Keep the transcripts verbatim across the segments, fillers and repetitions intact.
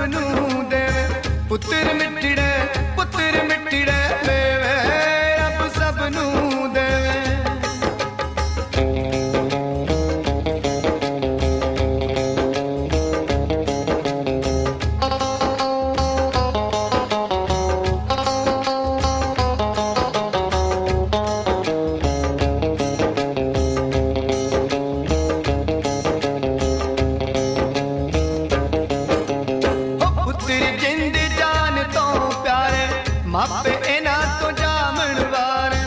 सबनू देवे, पुत्र मिट्टिड़े पुत्र मिट्टिड़े देवे, रब सबनू देवे। मापे इना तो जामण वारे,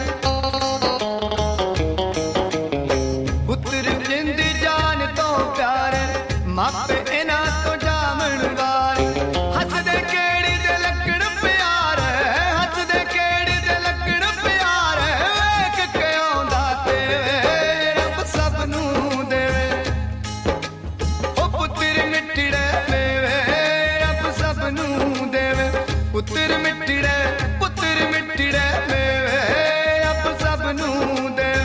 पुत्र जिंद जान तो प्यारे, मापे इना तो जामण वारे। हस दे केड़ी दे लकड़ प्यार, हस दे केड़ी दे लकड़ प्यार, वेख के आंदा तेवे, रब सबनू देवे। ओ पुत्र मिट्टिड़े देवे, रब सबनू देवे, पुत्र मिट्टिड़े पुत्र मिट्टिड़े देवे, रब सबनू देवे।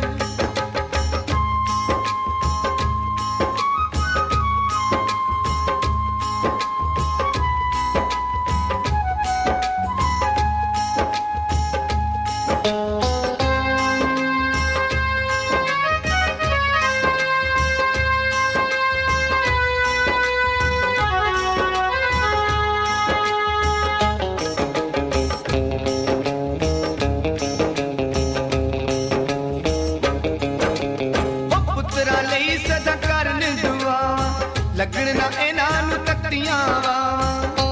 सदा करन दुआ, लगण ना इन्हां नूं तख्तियां वावां,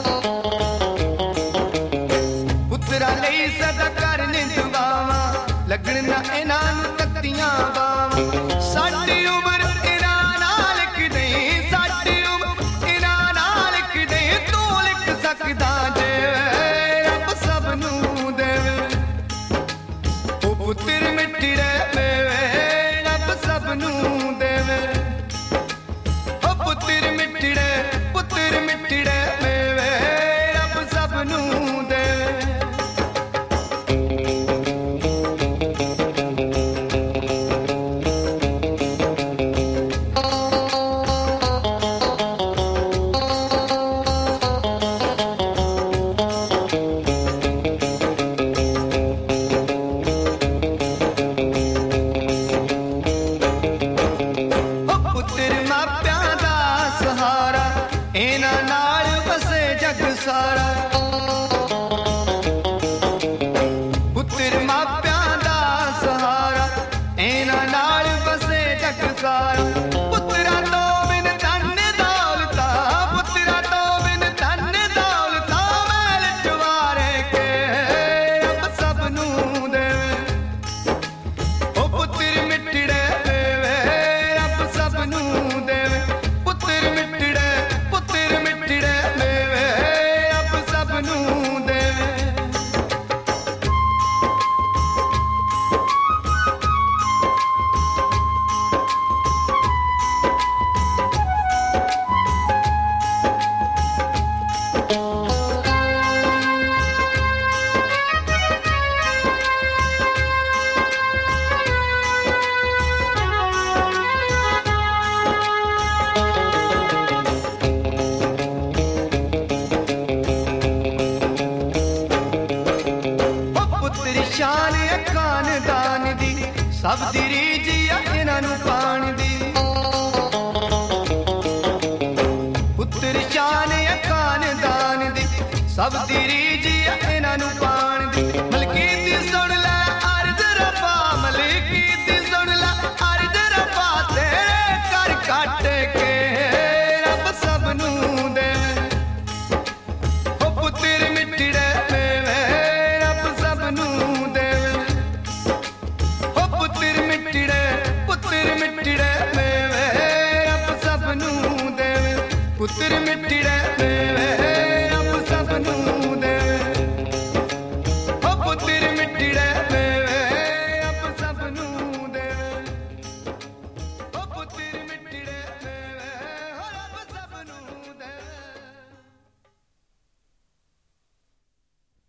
पुत्रा लई सदा करन दुआवां, लगण ना इन्हां नूं तख्तियां वावां। साडी उम्र इन्हां नाल लिख दई, साडी उम्र इन्हां नाल लिख दई, तू लिख सकदा जे रब सबनू देवे। ओ पुत्र मिट्टिड़े देवे, रब सबनू देवे। ओ पुत्र मिट्टिड़े पुत्र मिट्टिड़े देवे, रब सबनू देवे। इना नाल बसे जग सारा, पुत्र माप्यां दा सहारा, इना नाल बसे जग सारा। पुत्रा तो बिन धन दौलता, पुत्रा तो बिन धन दौलता, मैल चवारे के रब सबनू देवे। ओ पुत्र मिट्टिड़े देवे, रब सबनू देवे, पुत्र मिट्टिड़े पुत्र मिट्टिड़े देवे, रब सबनू देवे। शान खानदान दी, सब दी रीझ इन्हां नूं पाण दी। पुत्र शान खानदान दी, सब दी रीझ इन्हां नूं पाण दी। मलकी दी सुण लै अर्ज रब्बा, मलकी दी सुण लै अर्ज रब्बा, तेरे कर कट के रब सबनू देवे। ओ पुत्र मिट्टिड़े देवे, रब सबनू मिट्टिड़े पुत्र मिट्टिड़े देवे, रब सबनू देवे, पुत्र मिट्टिड़े